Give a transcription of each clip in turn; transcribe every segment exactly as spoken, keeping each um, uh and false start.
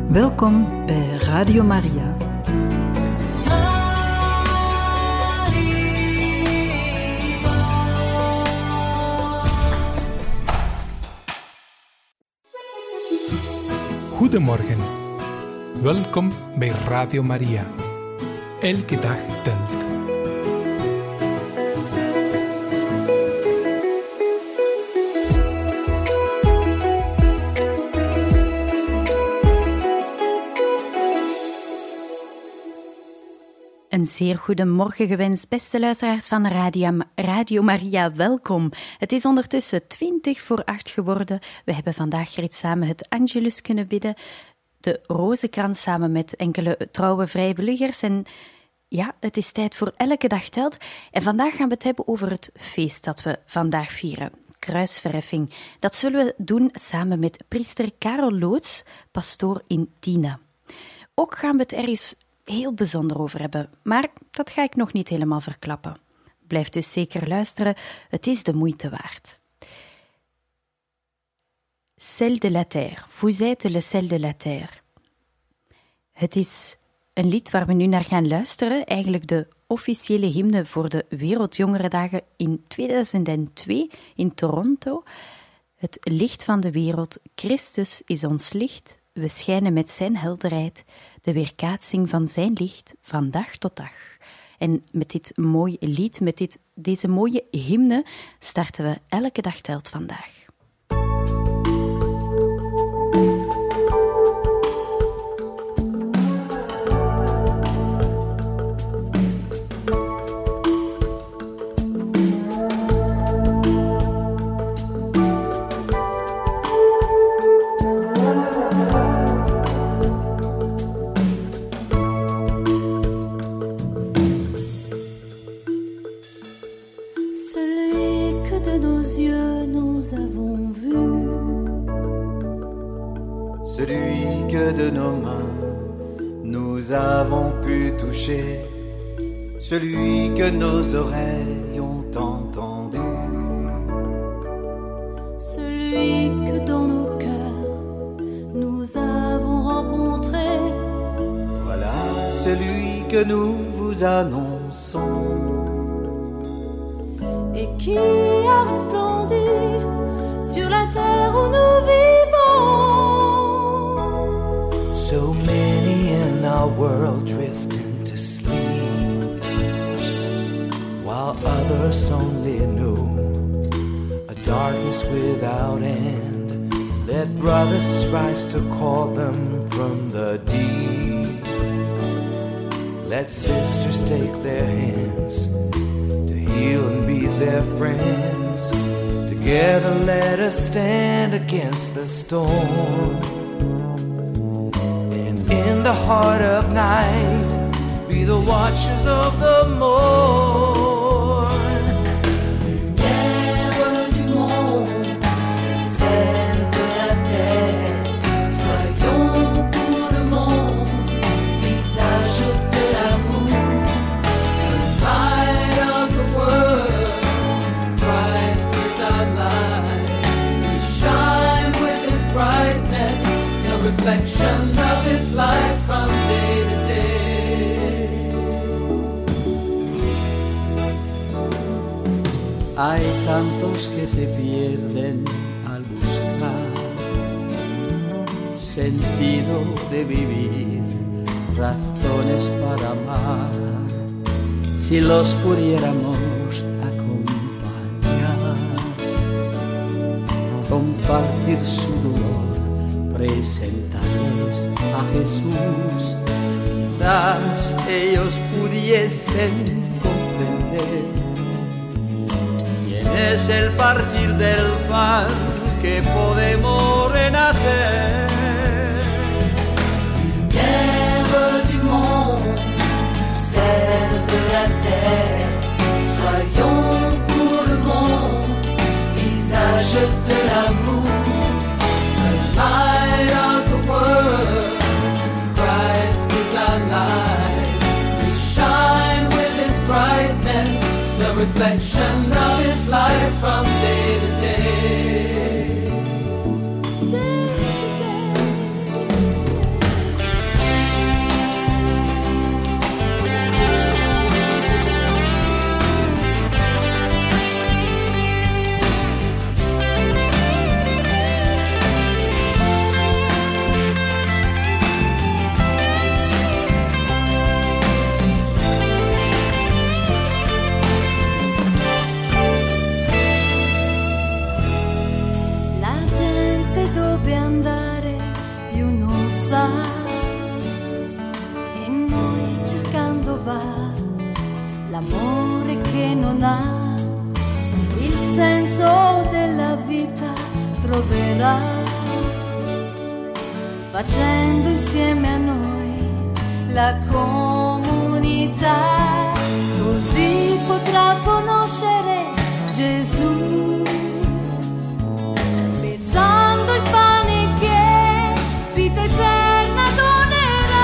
Welkom bij Radio Maria. Goedemorgen. Welkom bij Radio Maria. Elke dag telt. Een zeer goede morgen gewenst, beste luisteraars van Radio, Radio Maria, welkom. Het is ondertussen twintig voor acht geworden. We hebben vandaag reeds samen het Angelus kunnen bidden, de Rozenkrans samen met enkele trouwe vrijwilligers. En ja, het is tijd voor Elke Dag Telt. En vandaag gaan we het hebben over het feest dat we vandaag vieren. Kruisverheffing. Dat zullen we doen samen met priester Karel Loots, pastoor in Tiene. Ook gaan we het ergens heel bijzonder over hebben, maar dat ga ik nog niet helemaal verklappen. Blijf dus zeker luisteren, het is de moeite waard. Sel de la terre, vous êtes le sel de la terre. Het is een lied waar we nu naar gaan luisteren, eigenlijk de officiële hymne voor de Wereldjongerendagen in tweeduizend twee in Toronto. Het licht van de wereld, Christus is ons licht, we schijnen met zijn helderheid, de weerkaatsing van zijn licht van dag tot dag. En met dit mooie lied, met dit, deze mooie hymne, starten we Elke Dag Telt vandaag. Celui que de nos mains nous avons pu toucher, celui que nos oreilles ont entendu, celui que dans nos cœurs nous avons rencontré. Voilà celui que nous vous annonçons et qui a resplendi sur la terre où nous vivons. So many in our world drifting to sleep, while others only know a darkness without end. Let brothers rise to call them from the deep. Let sisters take their hands to heal and be their friends. Together let us stand against the storm. In the heart of night, be the watchers of the morn. Terre du monde, celle de la terre, soyons pour le monde, visage de l'amour. The light of the world, Christ is our light. We shine with His brightness, the reflection of His light from day to day. Hay tantos que se pierden al buscar sentido de vivir, razones para amar. Si los pudiéramos acompañar, compartir su dolor, presentarles a Jesús, quizás ellos pudiesen comprender quién es el partir del pan que podemos renacer. Terre du monde, celle de la terre, soyons pour le monde, visage de l'amour. Light of the world, Christ is our light. We shine with His brightness, the reflection of His light from day to day. tornerà, facendo insieme a noi la comunità, così potrà conoscere Gesù, spezzando il pane che vita eterna donerà.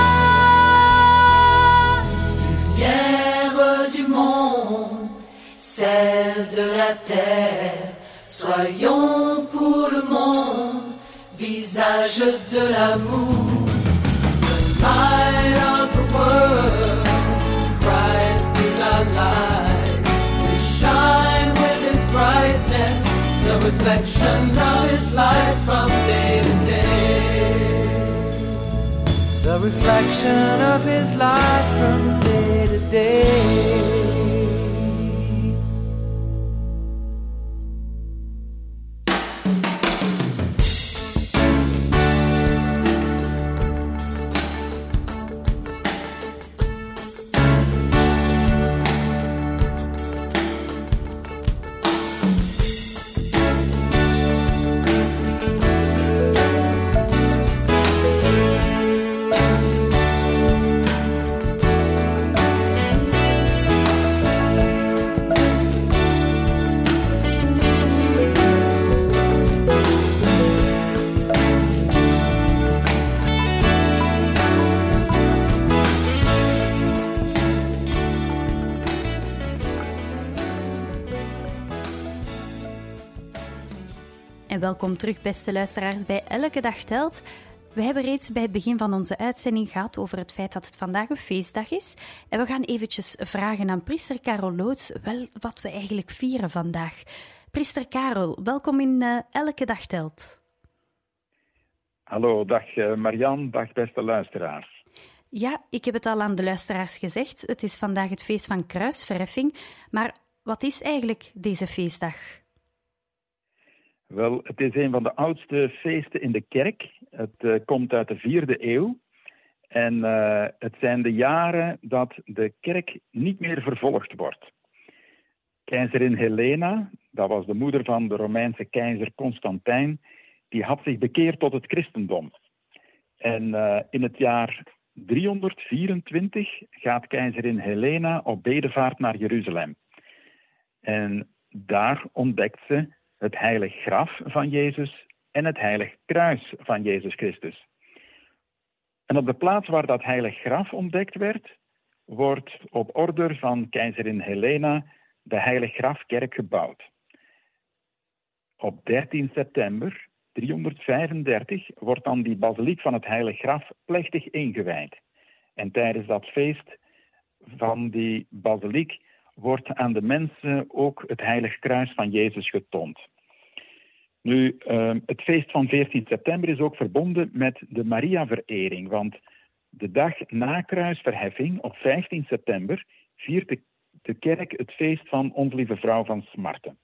Lumière du monde, celle de la terre, soyons pour le monde, visage de l'amour. The light of the world, Christ is our light. We shine with His brightness, the reflection of His light from day to day. The reflection of His light from day to day. En welkom terug, beste luisteraars, bij Elke Dag Telt. We hebben reeds bij het begin van onze uitzending gehad over het feit dat het vandaag een feestdag is. En we gaan eventjes vragen aan priester Karel Loots wel wat we eigenlijk vieren vandaag. Priester Karel, welkom in uh, Elke Dag Telt. Hallo, dag uh, Marianne, dag beste luisteraars. Ja, ik heb het al aan de luisteraars gezegd. Het is vandaag het feest van kruisverheffing. Maar wat is eigenlijk deze feestdag? Wel, het is een van de oudste feesten in de kerk. Het uh, komt uit de vierde eeuw. En uh, het zijn de jaren dat de kerk niet meer vervolgd wordt. Keizerin Helena, dat was de moeder van de Romeinse keizer Constantijn, die had zich bekeerd tot het christendom. En uh, in het jaar driehonderdvierentwintig gaat keizerin Helena op bedevaart naar Jeruzalem. En daar ontdekt ze het heilig graf van Jezus en het heilig kruis van Jezus Christus. En op de plaats waar dat heilig graf ontdekt werd, wordt op order van keizerin Helena de heilig grafkerk gebouwd. Op dertien september driehonderdvijfendertig wordt dan die basiliek van het heilig graf plechtig ingewijd. En tijdens dat feest van die basiliek wordt aan de mensen ook het heilig kruis van Jezus getoond. Nu, uh, het feest van veertien september is ook verbonden met de Maria-verering, want de dag na kruisverheffing, op vijftien september, viert de, de kerk het feest van Onze Lieve Vrouw van Smarten.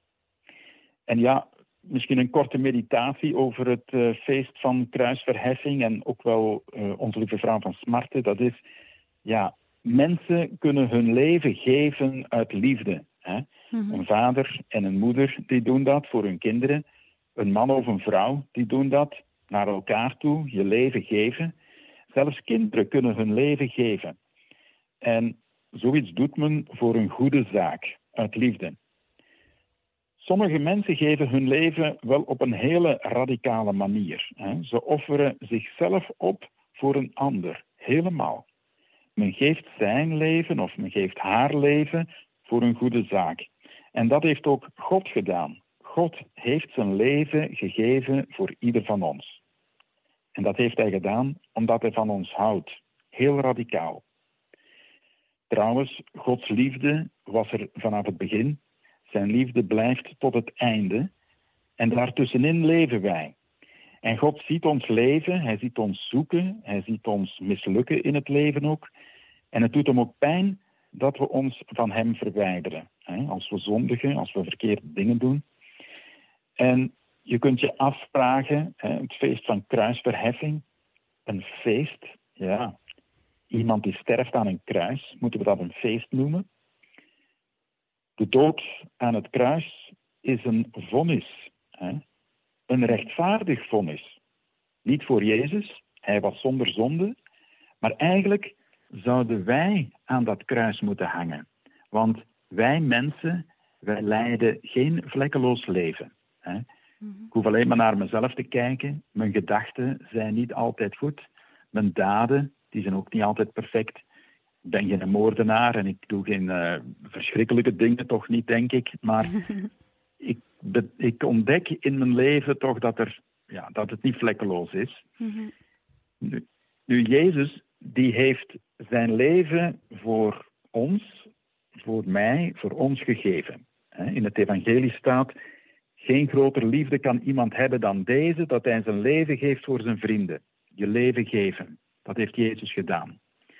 En ja, misschien een korte meditatie over het uh, feest van kruisverheffing en ook wel uh, Onze Lieve Vrouw van Smarten. Dat is, ja, mensen kunnen hun leven geven uit liefde. Hè? Mm-hmm. Een vader en een moeder die doen dat voor hun kinderen. Een man of een vrouw die doen dat naar elkaar toe, je leven geven. Zelfs kinderen kunnen hun leven geven. En zoiets doet men voor een goede zaak, uit liefde. Sommige mensen geven hun leven wel op een hele radicale manier. Hè? Ze offeren zichzelf op voor een ander, helemaal. Men geeft zijn leven of men geeft haar leven voor een goede zaak. En dat heeft ook God gedaan. God heeft zijn leven gegeven voor ieder van ons. En dat heeft hij gedaan omdat hij van ons houdt. Heel radicaal. Trouwens, Gods liefde was er vanaf het begin. Zijn liefde blijft tot het einde. En daartussenin leven wij. En God ziet ons leven, hij ziet ons zoeken, hij ziet ons mislukken in het leven ook. En het doet hem ook pijn dat we ons van hem verwijderen. Hè? Als we zondigen, als we verkeerde dingen doen. En je kunt je afvragen, hè, het feest van kruisverheffing, een feest, ja, iemand die sterft aan een kruis, moeten we dat een feest noemen? De dood aan het kruis is een vonnis. Hè? een rechtvaardig vonnis. Niet voor Jezus, hij was zonder zonde, maar eigenlijk zouden wij aan dat kruis moeten hangen. Want wij mensen, wij leiden geen vlekkeloos leven. Hè? Mm-hmm. Ik hoef alleen maar naar mezelf te kijken. Mijn gedachten zijn niet altijd goed. Mijn daden, die zijn ook niet altijd perfect. Ik ben geen moordenaar en ik doe geen uh, verschrikkelijke dingen, toch niet, denk ik. Maar ik, be- ik ontdek in mijn leven toch dat, er, ja, dat het niet vlekkeloos is. Mm-hmm. Nu, nu, Jezus, die heeft zijn leven voor ons, voor mij, voor ons gegeven. In het evangelie staat, geen grotere liefde kan iemand hebben dan deze, dat hij zijn leven geeft voor zijn vrienden. Je leven geven. Dat heeft Jezus gedaan.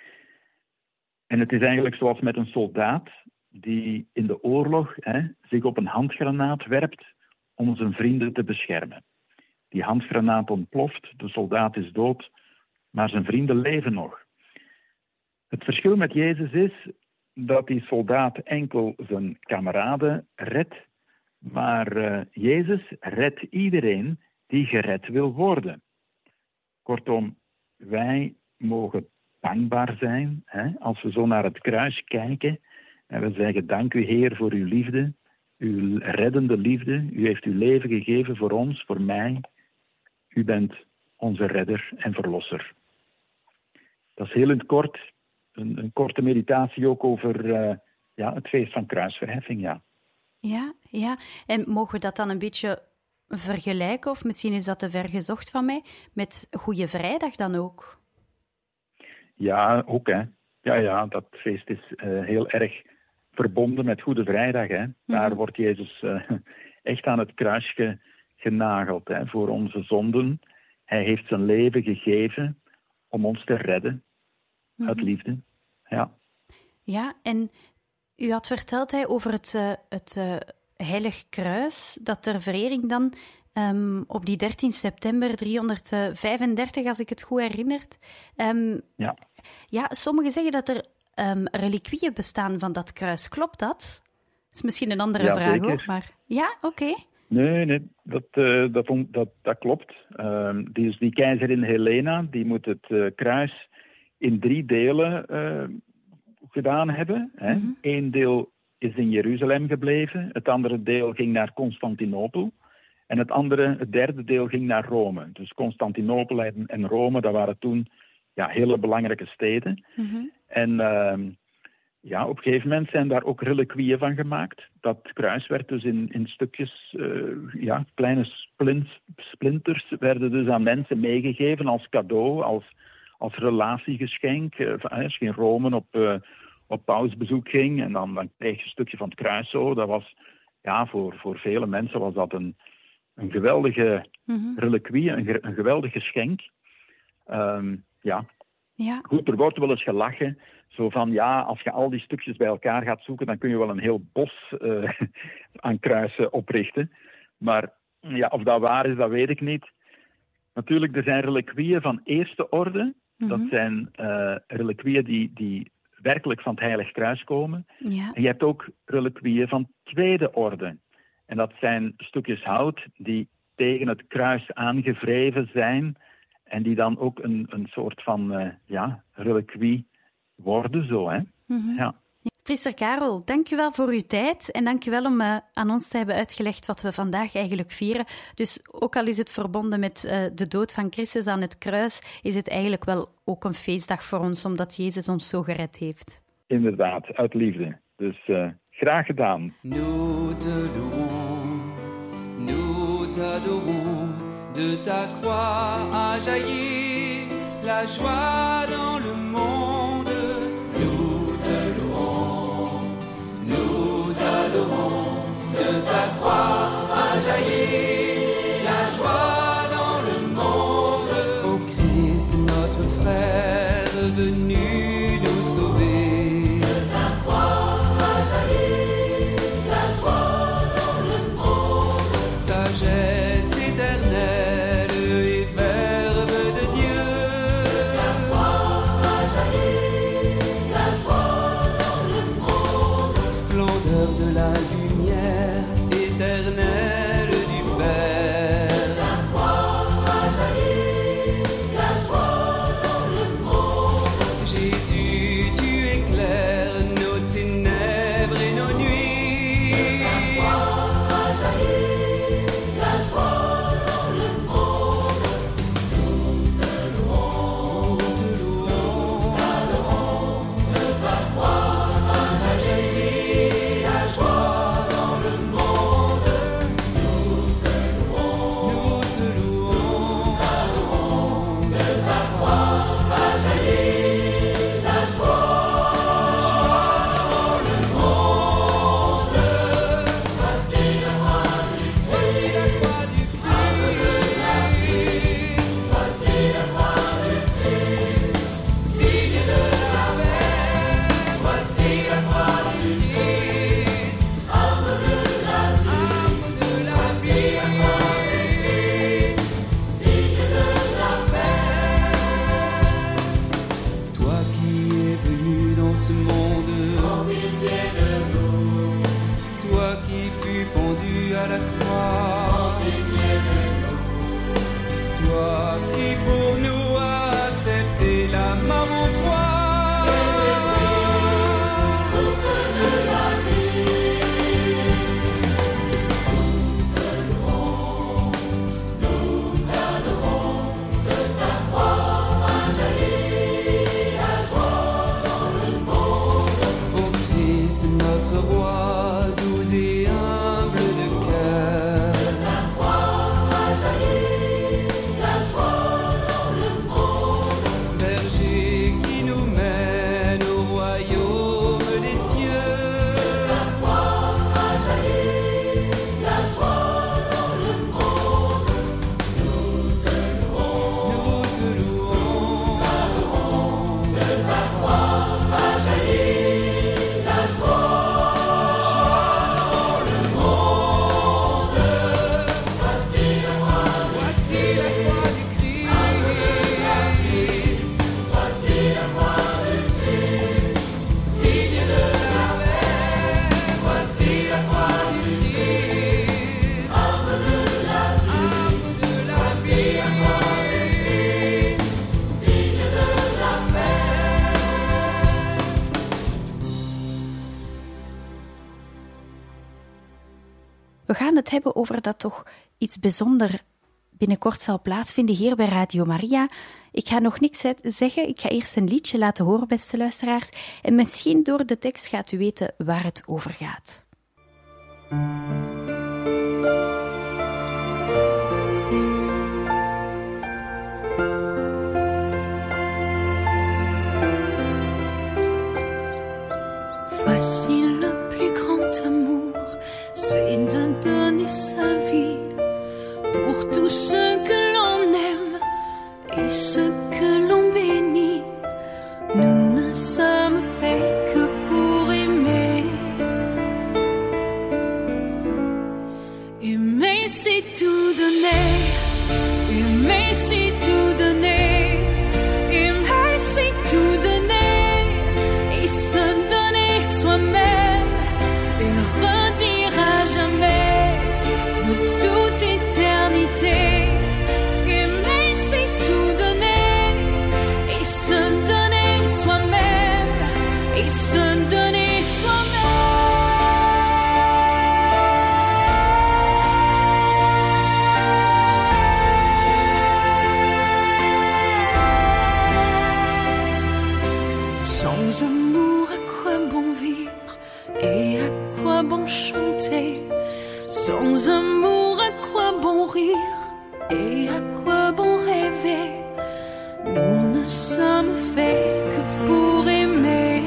En het is eigenlijk zoals met een soldaat die in de oorlog hè, zich op een handgranaat werpt om zijn vrienden te beschermen. Die handgranaat ontploft, de soldaat is dood, maar zijn vrienden leven nog. Het verschil met Jezus is dat die soldaat enkel zijn kameraden redt, maar uh, Jezus redt iedereen die gered wil worden. Kortom, wij mogen dankbaar zijn hè, als we zo naar het kruis kijken en we zeggen, dank u Heer voor uw liefde, uw reddende liefde. U heeft uw leven gegeven voor ons, voor mij. U bent onze redder en verlosser. Dat is heel in het kort, een, een korte meditatie ook over uh, ja, het feest van kruisverheffing, ja. Ja, ja. En mogen we dat dan een beetje vergelijken, of misschien is dat te ver gezocht van mij, met Goede Vrijdag dan ook? Ja, ook hè. Ja, ja, dat feest is uh, heel erg verbonden met Goede Vrijdag. Hè. Mm-hmm. Daar wordt Jezus uh, echt aan het kruis ge, genageld hè, voor onze zonden. Hij heeft zijn leven gegeven om ons te redden. Mm-hmm. Uit liefde. Ja. Ja, en u had verteld hè, over het, uh, het uh, Heilig Kruis, dat ter verering dan um, op die dertien september driehonderdvijfendertig, als ik het goed herinner. Um, ja. ja, sommigen zeggen dat er um, reliquieën bestaan van dat kruis. Klopt dat? Dat is misschien een andere ja, vraag zeker. ook, maar ja, oké. Okay. Nee, nee dat, uh, dat, dat, dat klopt. Uh, die, dus die keizerin Helena, die moet het uh, kruis in drie delen uh, gedaan hebben. Hè. Mm-hmm. Eén deel is in Jeruzalem gebleven, het andere deel ging naar Constantinopel en het andere, het derde deel ging naar Rome. Dus Constantinopel en, en Rome, dat waren toen ja, hele belangrijke steden. Mm-hmm. En uh, ja, op een gegeven moment zijn daar ook reliquieën van gemaakt. Dat kruis werd dus in, in stukjes, uh, ja, kleine splint, splinters werden dus aan mensen meegegeven als cadeau, als, als relatiegeschenk. Uh, als je in Rome op, uh, op pausbezoek ging en dan, dan kreeg je een stukje van het kruis zo. Dat was, ja, voor, voor vele mensen was dat een, een geweldige mm-hmm. reliquie, een, een geweldig geschenk. Um, ja. ja. Goed, er wordt wel eens gelachen. Zo van, ja, als je al die stukjes bij elkaar gaat zoeken, dan kun je wel een heel bos uh, aan kruisen oprichten. Maar ja, of dat waar is, dat weet ik niet. Natuurlijk, er zijn reliquieën van eerste orde. Mm-hmm. Dat zijn uh, reliquieën die, die werkelijk van het Heilig Kruis komen. Ja. En je hebt ook reliquieën van tweede orde. En dat zijn stukjes hout die tegen het kruis aangewreven zijn en die dan ook een, een soort van uh, ja, reliquie worden zo, hè. Mm-hmm. Ja. Priester Karel, dank u wel voor uw tijd en dank u wel om uh, aan ons te hebben uitgelegd wat we vandaag eigenlijk vieren. Dus ook al is het verbonden met uh, de dood van Christus aan het kruis, is het eigenlijk wel ook een feestdag voor ons, omdat Jezus ons zo gered heeft. Inderdaad, uit liefde. Dus uh, graag gedaan. Nous te louons, nous t'adorons, de ta croix a jailli la joie dans le monde. Nous te louons, nous t'adorons, de ta croix a jailli la joie dans le monde. Ô Christ, notre frère, venu nous sauver, de ta croix a jailli la joie dans le monde. Sagesse éternelle et verbe de Dieu, de ta croix a We gaan het hebben over dat toch iets bijzonders binnenkort zal plaatsvinden hier bij Radio Maria. Ik ga nog niks zeggen. Ik ga eerst een liedje laten horen, beste luisteraars. En misschien door de tekst gaat u weten waar het over gaat. Voici le plus grand amour, c'est de donner sa vie pour tous ceux que l'on aime et ceux que l'on bénit. Nous ne sommes faits que pour aimer. Aimer, c'est tout donner. Aimer, c'est tout donner. Aimer, c'est tout donner. Et se donner soi-même et redire à jamais de toute éternité. Aimer, c'est tout donner et se donner soi-même et se donner soi-même. Sans amour, à quoi bon vivre et à quoi bon chanter? Sans amour, à quoi bon rire et à quoi bon rêver? Nous ne sommes faits que pour aimer.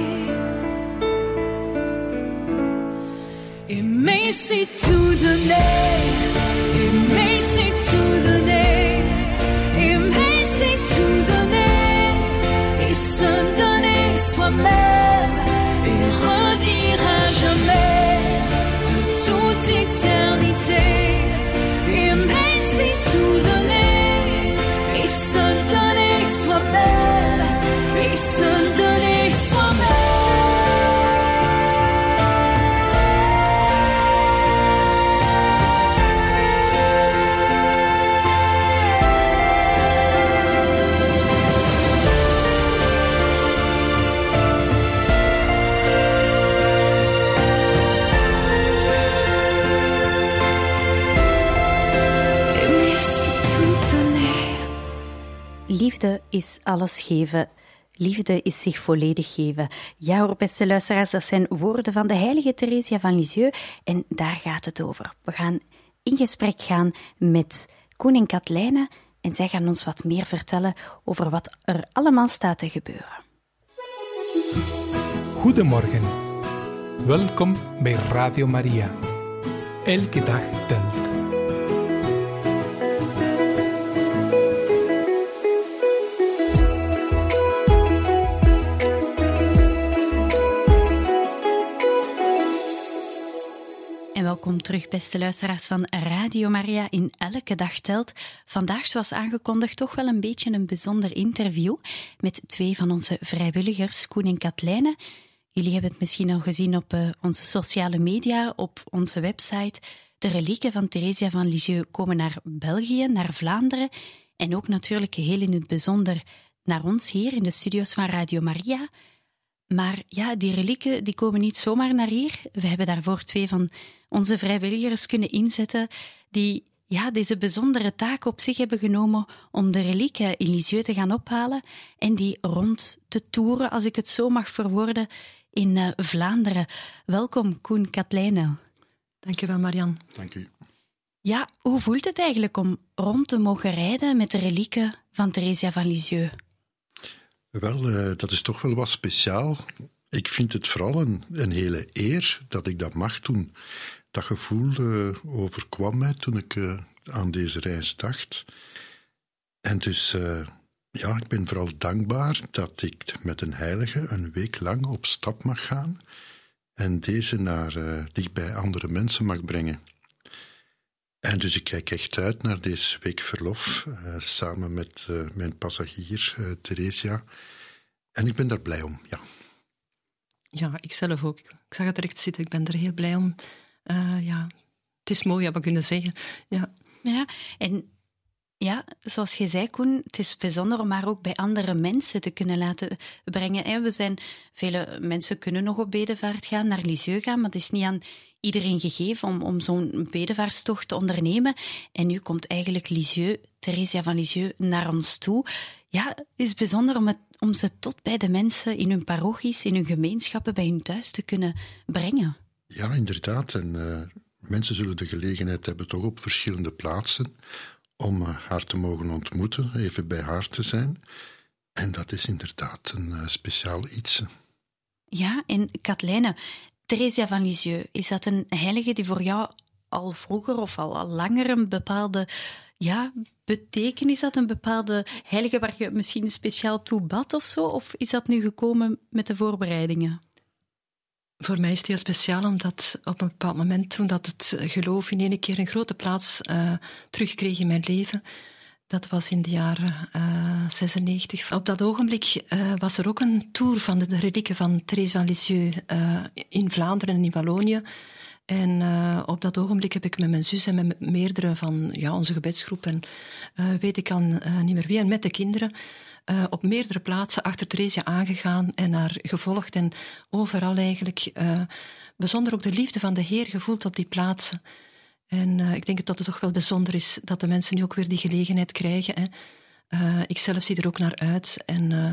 Aimer, c'est tout donner. Aimer, c'est tout donner. Aimer, c'est tout donner. Et se donner soi-même et redire à jamais de toute éternité. Aimer, c'est tout donner et se donner soi-même et se donner soi-même. Liefde is alles geven. Liefde is zich volledig geven. Ja hoor, beste luisteraars, dat zijn woorden van de heilige Theresia van Lisieux en daar gaat het over. We gaan in gesprek gaan met Koen en Katlijne en zij gaan ons wat meer vertellen over wat er allemaal staat te gebeuren. Goedemorgen. Welkom bij Radio Maria. Elke dag telt. Welkom terug, beste luisteraars van Radio Maria in Elke Dag Telt. Vandaag, zoals aangekondigd, toch wel een beetje een bijzonder interview met twee van onze vrijwilligers, Koen en Katlijne. Jullie hebben het misschien al gezien op uh, onze sociale media, op onze website. De relieken van Theresia van Lisieux komen naar België, naar Vlaanderen en ook natuurlijk heel in het bijzonder naar ons hier in de studio's van Radio Maria. Maar ja, die relieken die komen niet zomaar naar hier. We hebben daarvoor twee van onze vrijwilligers kunnen inzetten die ja, deze bijzondere taak op zich hebben genomen om de relieken in Lisieux te gaan ophalen en die rond te toeren, als ik het zo mag verwoorden, in uh, Vlaanderen. Welkom, Koen, Katlijne. Dank je wel, Marianne. Dank u. Ja, hoe voelt het eigenlijk om rond te mogen rijden met de relieken van Theresia van Lisieux? Wel, uh, dat is toch wel wat speciaal. Ik vind het vooral een, een hele eer dat ik dat mag doen. Dat gevoel uh, overkwam mij toen ik uh, aan deze reis dacht. En dus, uh, ja, ik ben vooral dankbaar dat ik met een heilige een week lang op stap mag gaan en deze naar uh, dicht bij andere mensen mag brengen. En dus ik kijk echt uit naar deze week verlof, uh, samen met uh, mijn passagier, uh, Theresia. En ik ben daar blij om, ja. Ja, ik zelf ook. Ik zag het direct zitten, ik ben er heel blij om. Uh, ja, het is mooi, ja, we kunnen zeggen. Ja, ja en ja, zoals je zei, Koen, het is bijzonder om haar ook bij andere mensen te kunnen laten brengen. We zijn, vele mensen kunnen nog op bedevaart gaan, naar Lisieux gaan, maar het is niet aan iedereen gegeven om, om zo'n bedevaartstocht te ondernemen. En nu komt eigenlijk Lisieux, Theresia van Lisieux, naar ons toe. Ja, het is bijzonder om, het, om ze tot bij de mensen in hun parochies, in hun gemeenschappen, bij hun thuis te kunnen brengen. Ja, inderdaad. En uh, mensen zullen de gelegenheid hebben toch op verschillende plaatsen om uh, haar te mogen ontmoeten, even bij haar te zijn. En dat is inderdaad een uh, speciaal iets. Ja, en Katelijne, Theresia van Lisieux, is dat een heilige die voor jou al vroeger of al, al langer een bepaalde ja, betekenis had? Een bepaalde heilige waar je misschien speciaal toe bad of zo? Of is dat nu gekomen met de voorbereidingen? Voor mij is het heel speciaal, omdat op een bepaald moment, toen dat het geloof in één keer een grote plaats uh, terugkreeg in mijn leven, dat was in de jaren uh, zesennegentig. Op dat ogenblik uh, was er ook een tour van de, de relieken van Thérèse van Lisieux uh, in Vlaanderen en in Wallonië. En uh, op dat ogenblik heb ik met mijn zus en met meerdere van ja, onze gebedsgroep en uh, weet ik al uh, niet meer wie, en met de kinderen uh, op meerdere plaatsen achter Theresia aangegaan en haar gevolgd. En overal eigenlijk uh, bijzonder ook de liefde van de Heer gevoeld op die plaatsen. En uh, ik denk dat het toch wel bijzonder is dat de mensen nu ook weer die gelegenheid krijgen. Hè. Uh, ik zelf zie er ook naar uit. En uh,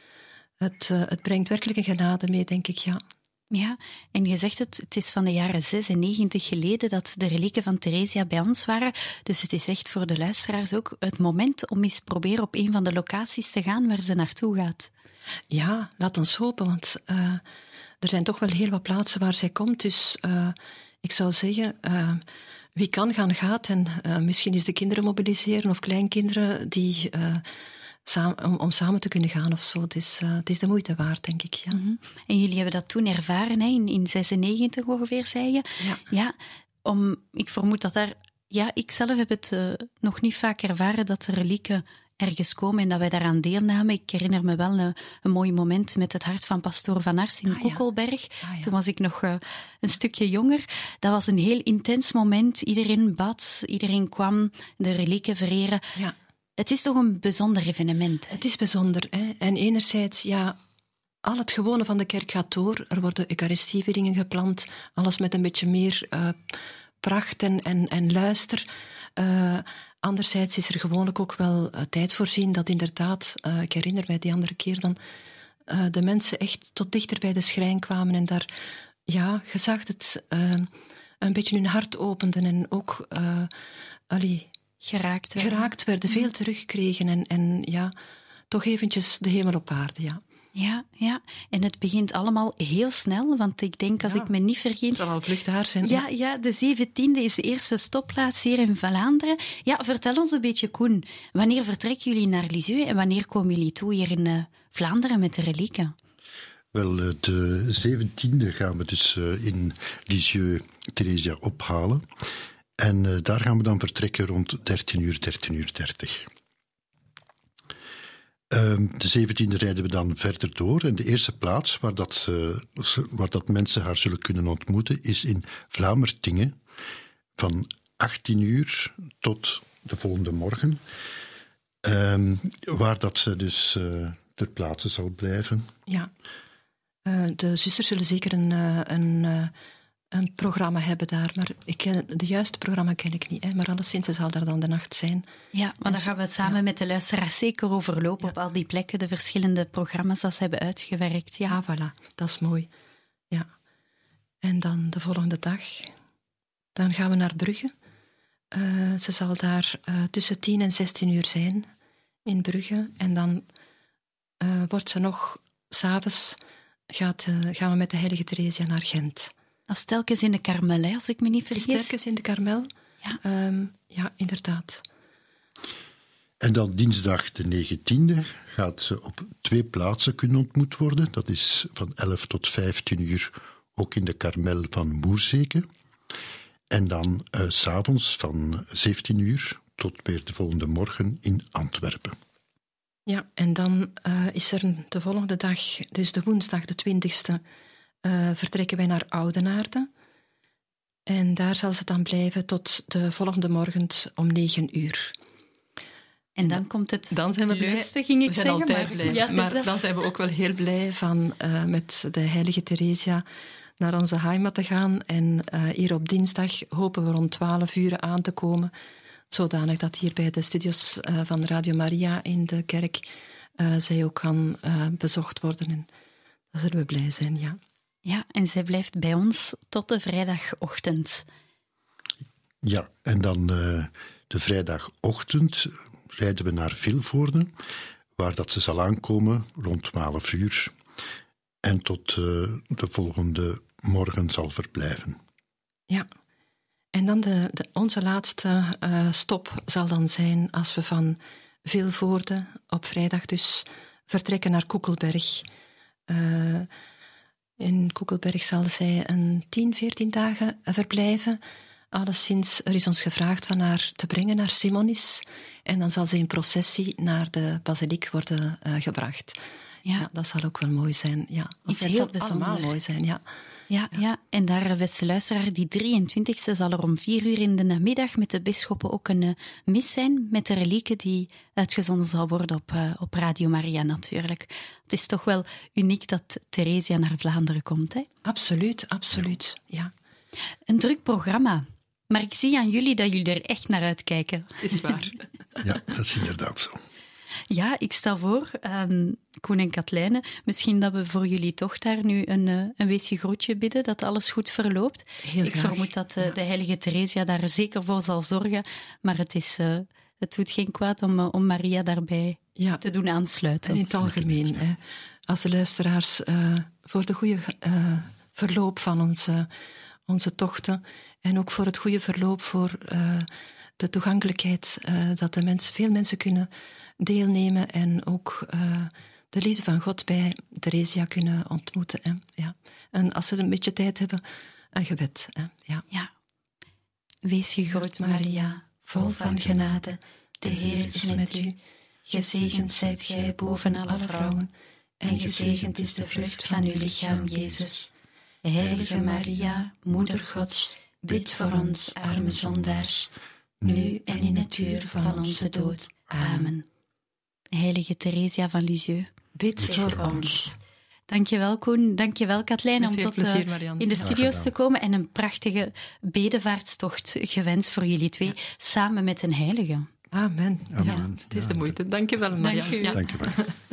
het, uh, het brengt werkelijk een genade mee, denk ik, ja. Ja, en je zegt het, het is van de jaren zesennegentig geleden dat de relieken van Theresia bij ons waren. Dus het is echt voor de luisteraars ook het moment om eens proberen op een van de locaties te gaan waar ze naartoe gaat. Ja, laat ons hopen, want uh, er zijn toch wel heel wat plaatsen waar zij komt. Dus uh, ik zou zeggen, uh, wie kan gaan gaat. En uh, misschien is de kinderen mobiliseren of kleinkinderen die... Uh, Samen, om, om samen te kunnen gaan of zo. Het is, uh, het is de moeite waard, denk ik. Ja. Mm-hmm. En jullie hebben dat toen ervaren, hè? in, in zesennegentig ongeveer, zei je. Ja. Ja, om, ik vermoed dat daar... Ja, ik zelf heb het uh, nog niet vaak ervaren dat de relieken ergens komen en dat wij daaraan deelnamen. Ik herinner me wel een, een mooi moment met het hart van pastoor Van Ars in ah, Koekelberg. Ja. Ah, ja. Toen was ik nog uh, een stukje jonger. Dat was een heel intens moment. Iedereen bad, iedereen kwam de relieken vereren. Ja. Het is toch een bijzonder evenement. Hè? Het is bijzonder. Hè? En enerzijds, ja, al het gewone van de kerk gaat door. Er worden eucharistievieringen gepland. Alles met een beetje meer uh, pracht en, en, en luister. Uh, anderzijds is er gewoonlijk ook wel uh, tijd voorzien dat inderdaad, uh, ik herinner mij die andere keer dan, uh, de mensen echt tot dichter bij de schrijn kwamen en daar, ja, je zag het, uh, een beetje hun hart openden en ook, uh, allee, Geraakt werden. Geraakt werden, veel terugkregen en, en ja, toch eventjes de hemel op aarde, ja. Ja, ja, en het begint allemaal heel snel, want ik denk, als ja, ik me niet vergis... Het zal al vlug daar zijn. Ja, ja, de zeventiende is de eerste stopplaats hier in Vlaanderen. Ja, vertel ons een beetje, Koen, wanneer vertrekken jullie naar Lisieux en wanneer komen jullie toe hier in uh, Vlaanderen met de relieken? Wel, de zeventiende gaan we dus uh, in Lisieux Theresia ophalen. En uh, daar gaan we dan vertrekken rond dertien uur, dertien uur dertig. Uh, de zeventiende rijden we dan verder door. En de eerste plaats waar dat, uh, waar dat mensen haar zullen kunnen ontmoeten is in Vlamertingen. Van achttien uur tot de volgende morgen. Uh, waar dat ze dus uh, ter plaatse zal blijven. Ja, uh, de zusters zullen zeker een... Uh, een uh een programma hebben daar, maar ik ken, de juiste programma ken ik niet, hè, maar alleszins zal daar dan de nacht zijn. Ja, maar dan gaan we het samen ja. met de luisteraars zeker overlopen ja. op al die plekken, de verschillende programma's dat ze hebben uitgewerkt. Ja, ah, voilà, dat is mooi. Ja. En dan de volgende dag, dan gaan we naar Brugge. Uh, ze zal daar uh, tussen tien en zestien uur zijn, in Brugge. En dan uh, wordt ze nog, 's avonds gaat, uh, gaan we met de heilige Theresia naar Gent. Dat is telkens in de Karmel, hè, als ik me niet vergis. Telkens in de Karmel, ja. Um, ja, inderdaad. En dan dinsdag de negentiende gaat ze op twee plaatsen kunnen ontmoet worden. Dat is van elf tot vijftien uur, ook in de Karmel van Moerzeke. En dan uh, 's avonds van zeventien uur tot weer de volgende morgen in Antwerpen. Ja, en dan uh, is er de volgende dag, dus de woensdag de twintigste... Uh, vertrekken wij naar Oudenaarde. En daar zal ze dan blijven tot de volgende morgen om negen uur. En dan komt het dan zijn we leukste, blij. ging ik we zijn zeggen. altijd maar blij. ja, maar dan zijn we ook wel heel blij van uh, met de heilige Theresia naar onze heimat te gaan. En uh, hier op dinsdag hopen we rond twaalf uur aan te komen, zodanig dat hier bij de studios uh, van Radio Maria in de kerk uh, zij ook gaan uh, bezocht worden. En daar zullen we blij zijn, ja. Ja, en zij blijft bij ons tot de vrijdagochtend. Ja, en dan uh, de vrijdagochtend rijden we naar Vilvoorde, waar dat ze zal aankomen rond twaalf uur en tot uh, de volgende morgen zal verblijven. Ja, en dan de, de, onze laatste uh, stop zal dan zijn als we van Vilvoorde op vrijdag dus vertrekken naar Koekelberg. Uh, in Koekelberg zal zij een tien, veertien dagen verblijven. Alleszins, er is ons gevraagd van haar te brengen naar Simonis. En dan zal ze in processie naar de basiliek worden uh, gebracht. Ja. Ja, dat zal ook wel mooi zijn. Ja. Iets het heel zal bijzonder. allemaal mooi zijn, ja. Ja, ja. ja, en daar, beste luisteraar, die drieëntwintigste zal er om vier uur in de namiddag met de bisschoppen ook een uh, mis zijn met de relieken die uitgezonden zal worden op, uh, op Radio Maria natuurlijk. Het is toch wel uniek dat Theresia naar Vlaanderen komt, hè? Absoluut, absoluut, ja. Een druk programma. Maar ik zie aan jullie dat jullie er echt naar uitkijken. Is waar. Ja, dat is inderdaad zo. Ja, ik stel voor, um, Koen en Katlijne, misschien dat we voor jullie toch daar nu een, uh, een weesje groetje bidden, dat alles goed verloopt. Heel ik graag. vermoed dat uh, ja. de heilige Theresia daar zeker voor zal zorgen, maar het, is, uh, het doet geen kwaad om, uh, om Maria daarbij ja. te doen aansluiten. En in het algemeen, hè, als de luisteraars uh, voor de goede uh, verloop van onze, onze tochten en ook voor het goede verloop voor uh, de toegankelijkheid, uh, dat de mensen, veel mensen kunnen deelnemen en ook uh, de liefde van God bij Theresia kunnen ontmoeten. Hè. Ja. En als ze een beetje tijd hebben, een gebed. Hè. Ja. Ja. Wees gegroet, Maria, vol van genade. De Heer is met u. Gezegend zijt gij boven alle vrouwen, en gezegend is de vrucht van uw lichaam, Jezus. Heilige Maria, Moeder Gods, bid voor ons, arme zondaars, nu en in het uur van onze dood. Amen. Heilige Theresia van Lisieux, bid voor ons. Dankjewel, Koen. Dankjewel, Katlijne, om tot plezier, uh, in de studio's te komen en een prachtige bedevaartstocht gewenst voor jullie twee, ja. Samen met een heilige. Amen. Amen. Ja, het is de moeite. Dankjewel, Maria. Dank u. Ja. Dankjewel.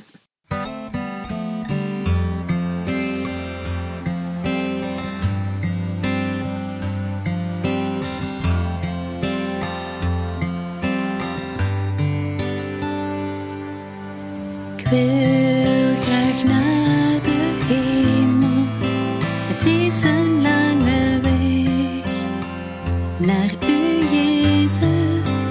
Ik wil graag naar de hemel. Het is een lange weg naar u, Jezus.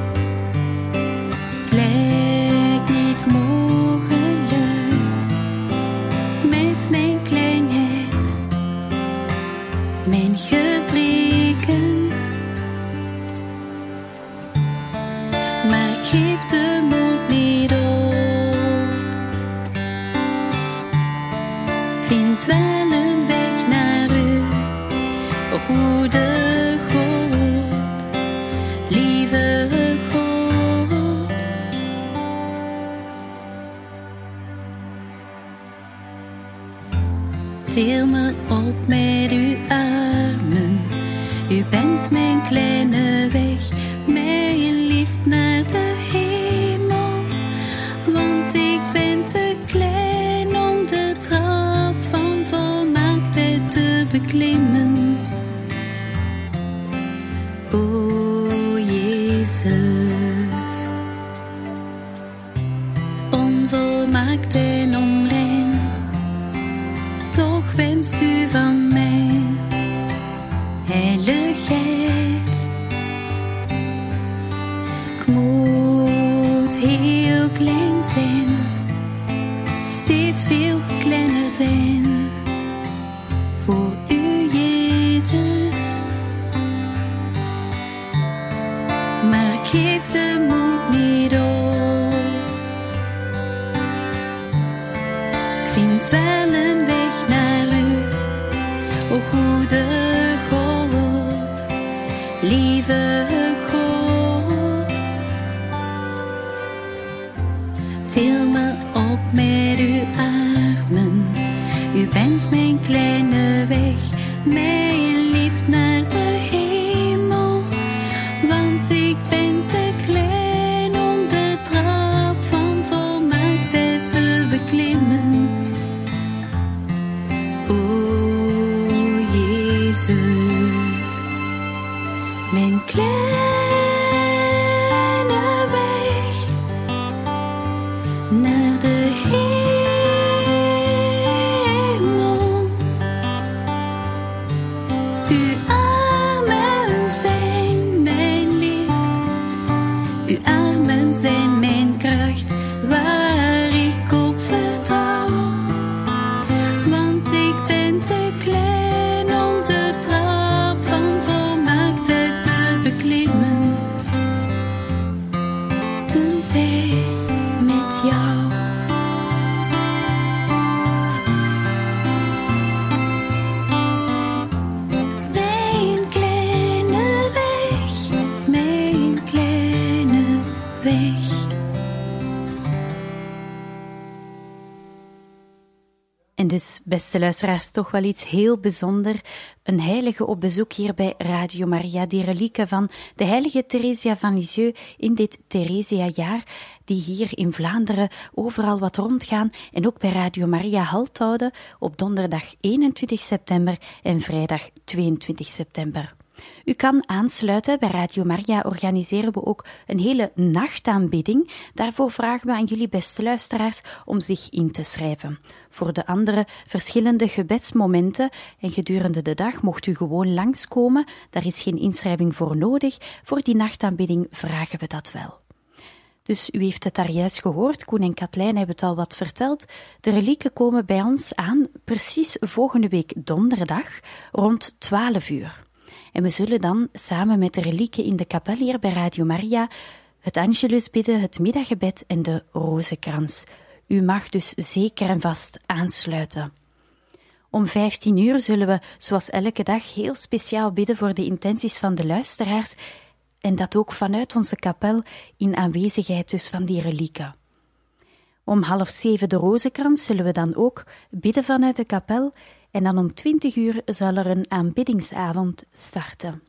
Het lijkt niet mogelijk met mijn kleinheid, mijn gebreken. Maar ik geef de moed niet op. Vind wel een weg naar u, o goede God, lieve God. Til me op met uw armen, u bent mijn kleine weg, mijn liefde naar de hemel, want ik ben te klein om de trap van volmaaktheid te beklimmen. O Jezus, onvolmaakt en onrein, toch wenst u van mij heiligheid. Ik moet heel klein zijn, steeds veel kleiner zijn voor u, Jezus. Maar ik geef de moed niet op. Ik vind wel een weg naar u, o goede God, lieve God. Til me op met uw armen, Uw armen zijn mijn kracht, waar ik op vertrouw. Want ik ben te klein om de trap van volmaaktheid te beklimmen. Tenzij met jou. Mijn kleine weg, mijn kleine weg. En dus, beste luisteraars, toch wel iets heel bijzonder. Een heilige op bezoek hier bij Radio Maria, die relieken van de heilige Theresia van Lisieux in dit Theresia-jaar, die hier in Vlaanderen overal wat rondgaan en ook bij Radio Maria halt houden op donderdag eenentwintig september en vrijdag tweeëntwintig september. U kan aansluiten. Bij Radio Maria organiseren we ook een hele nachtaanbidding. Daarvoor vragen we aan jullie beste luisteraars om zich in te schrijven. Voor de andere verschillende gebedsmomenten en gedurende de dag mocht u gewoon langskomen. Daar is geen inschrijving voor nodig. Voor die nachtaanbidding vragen we dat wel. Dus u heeft het daar juist gehoord, Koen en Katlijn hebben het al wat verteld. De relieken komen bij ons aan precies volgende week donderdag rond twaalf uur. En we zullen dan samen met de relieken in de kapel hier bij Radio Maria het Angelus bidden, het middaggebed en de rozenkrans. U mag dus zeker en vast aansluiten. Om vijftien uur zullen we, zoals elke dag, heel speciaal bidden voor de intenties van de luisteraars en dat ook vanuit onze kapel in aanwezigheid dus van die relieken. Om half zeven de rozenkrans zullen we dan ook bidden vanuit de kapel en dan om twintig uur zal er een aanbiddingsavond starten.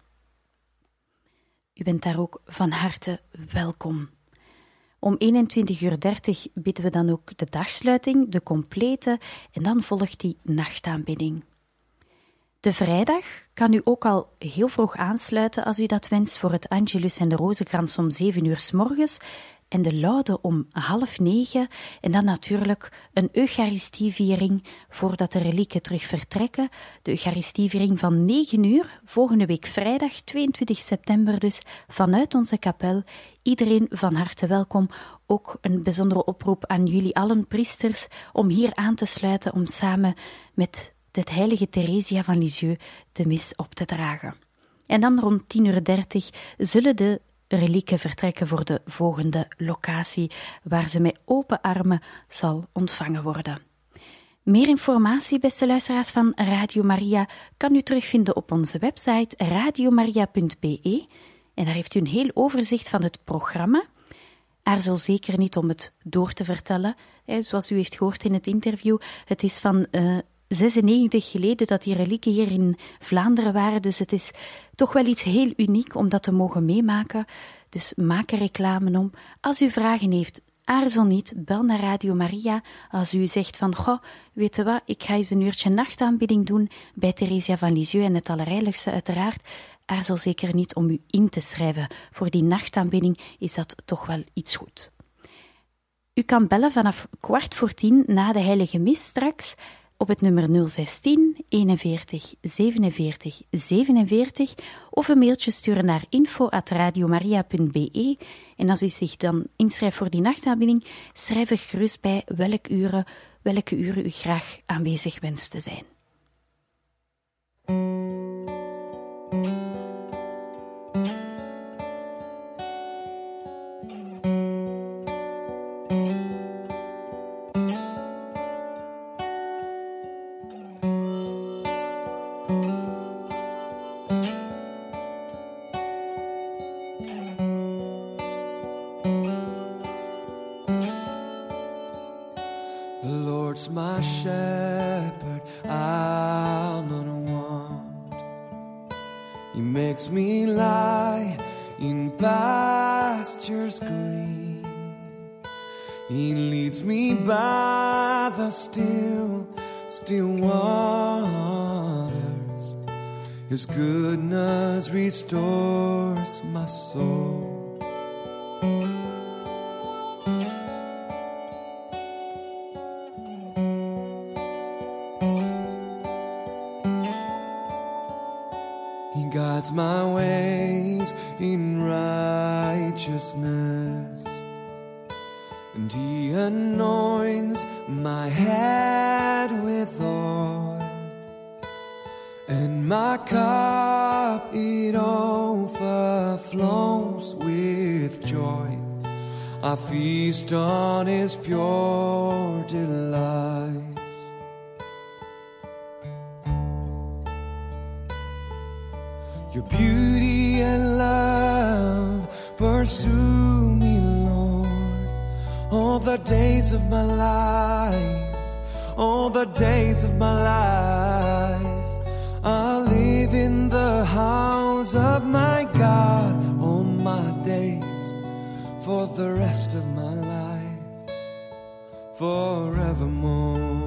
U bent daar ook van harte welkom. Om eenentwintig uur dertig bidden we dan ook de dagsluiting, de complete, en dan volgt die nachtaanbidding. De vrijdag kan u ook al heel vroeg aansluiten als u dat wenst voor het Angelus en de rozenkrans om zeven uur 's morgens en de laude om half negen en dan natuurlijk een Eucharistieviering voordat de relieken terug vertrekken. De Eucharistieviering van negen uur, volgende week vrijdag tweeëntwintig september dus, vanuit onze kapel. Iedereen van harte welkom. Ook een bijzondere oproep aan jullie allen priesters om hier aan te sluiten om samen met de heilige Theresia van Lisieux de mis op te dragen. En dan rond tien uur dertig zullen de relieken vertrekken voor de volgende locatie, waar ze met open armen zal ontvangen worden. Meer informatie, beste luisteraars van Radio Maria, kan u terugvinden op onze website radiomaria punt b e en daar heeft u een heel overzicht van het programma. Aarzel zeker niet om het door te vertellen. Zoals u heeft gehoord in het interview, het is van uh, zesennegentig geleden dat die relieken hier in Vlaanderen waren, dus het is toch wel iets heel uniek om dat te mogen meemaken. Dus maak er reclame om. Als u vragen heeft, aarzel niet, bel naar Radio Maria. Als u zegt van, goh, weet je wat, ik ga eens een uurtje nachtaanbidding doen bij Theresia van Lisieux en het Allerheiligste uiteraard, aarzel zeker niet om u in te schrijven. Voor die nachtaanbidding is dat toch wel iets goed. U kan bellen vanaf kwart voor tien na de heilige mis straks op het nummer nul zestien eenenveertig zevenenveertig zevenenveertig of een mailtje sturen naar info at radiomaria punt b e. En als u zich dan inschrijft voor die nachtaanbidding, schrijf er gerust bij welke uren, welke uren u graag aanwezig wenst te zijn. My shepherd, I'll not want. He makes me lie in pastures green. He leads me by the still, still waters. His goodness restores my soul. My ways in righteousness righteousness, and he anoints my head with oil, and my cup it overflows with joy. I feast on his pure delights. Your beauty and love pursue me, Lord, all the days of my life, all the days of my life. I'll live in the house of my God all my days, for the rest of my life, forevermore.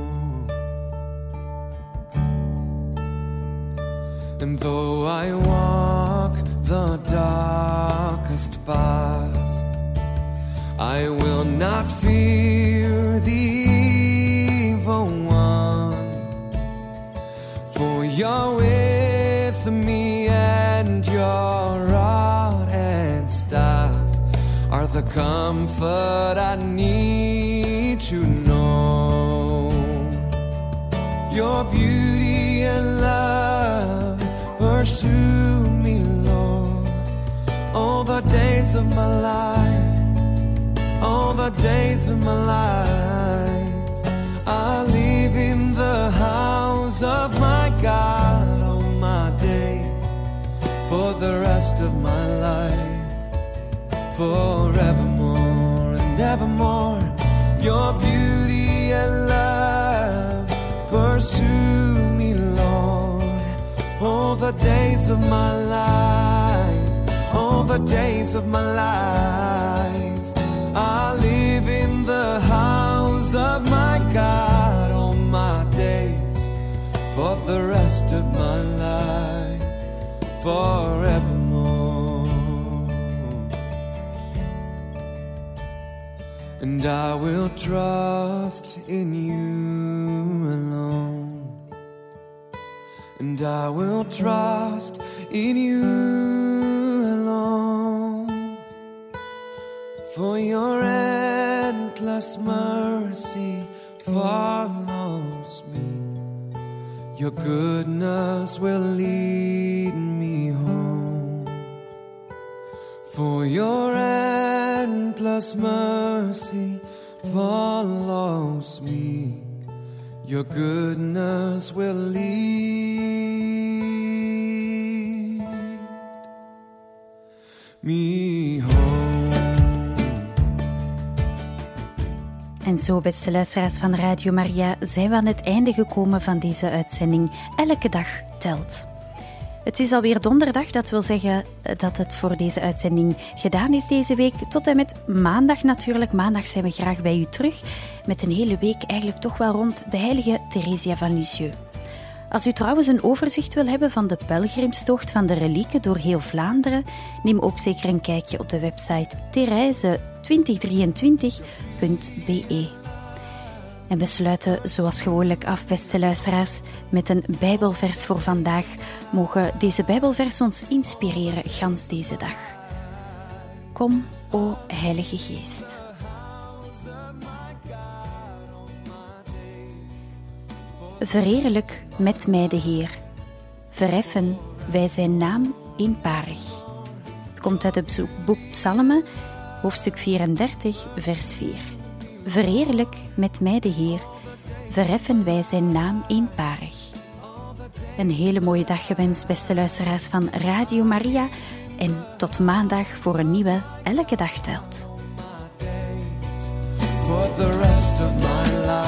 And though I walk the darkest path, I will not fear the evil one, for you're with me, and your rod and staff are the comfort I need to know. Your beauty and love pursue me, Lord, all the days of my life, all the days of my life. I live in the house of my God all my days, for the rest of my life, forevermore and evermore. Your beauty and love pursue me, Lord, all the days of my life, all the days of my life. I live in the house of my God all my days, for the rest of my life, forevermore. And I will trust in you alone, and I will trust in you alone, for your endless mercy follows me. Your goodness will lead me home, for your endless mercy follows me. Your goodness will lead me home. En zo, beste luisteraars van Radio Maria, zijn we aan het einde gekomen van deze uitzending Elke Dag Telt. Het is alweer donderdag, dat wil zeggen dat het voor deze uitzending gedaan is deze week. Tot en met maandag natuurlijk. Maandag zijn we graag bij u terug met een hele week eigenlijk toch wel rond de heilige Theresia van Lisieux. Als u trouwens een overzicht wil hebben van de pelgrimstocht van de relieken door heel Vlaanderen, neem ook zeker een kijkje op de website therese twintig drieëntwintig punt b e. En we sluiten zoals gewoonlijk af, beste luisteraars, met een Bijbelvers voor vandaag. Mogen deze Bijbelvers ons inspireren gans deze dag. Kom, o Heilige Geest. Verheerlijk met mij de Heer. Verheffen wij zijn naam eenparig. Het komt uit het boek Psalmen, hoofdstuk vierendertig, vers vier. Verheerlijk met mij de Heer, verheffen wij zijn naam eenparig. Een hele mooie dag gewenst, beste luisteraars van Radio Maria. En tot maandag voor een nieuwe Elke Dag Telt. For the rest of my life.